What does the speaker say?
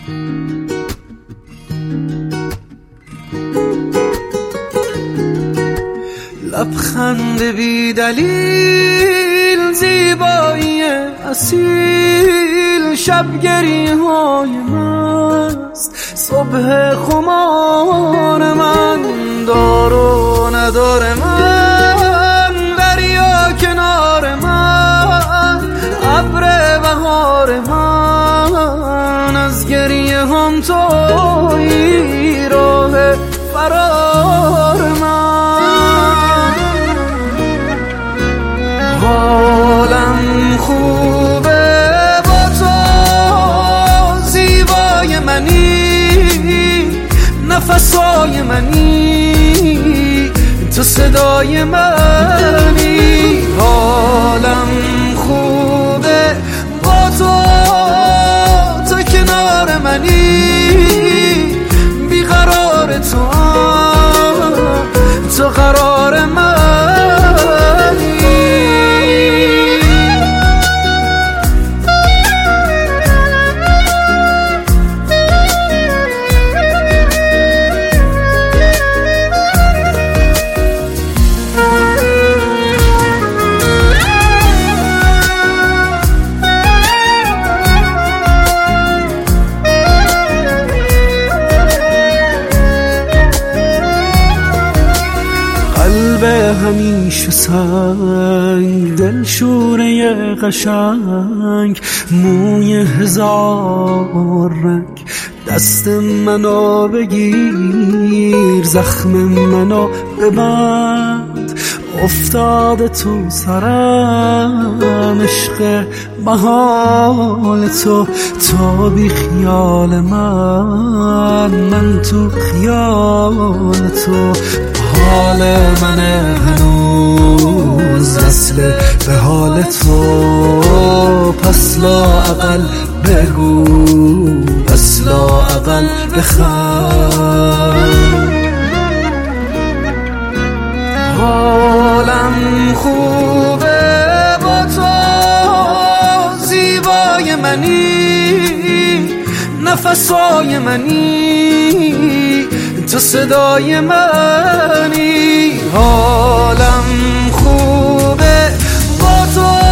لبخند بی دلیل، زیبایی اصیل، شب گریه های مست، صبح خمار من، دار و ندار من، دریا کنار من، ابر بهار من، از گریه هم تویی راه فرار من. حالم خوبه با تو، زیبای منی، نفسای منی، تو صدای منی. حالم خوبه با تو، تو کنار منی، بیقرار تو قرار منی. قلب همیشه سنگ، دل شوره قشنگ، موی هزار رنگ، دست منو بگیر، زخم منو ببند، افتاده تو سرم عشق محال تو بی خیال من تو خیال تو. حال من هنوز وصل به حال تو، پس لااقل بگو، پس لااقل بخند. حالم خوبه با تو، زیبای منی، نفسای منی، تو صدای منی. حالم خوبه با تو،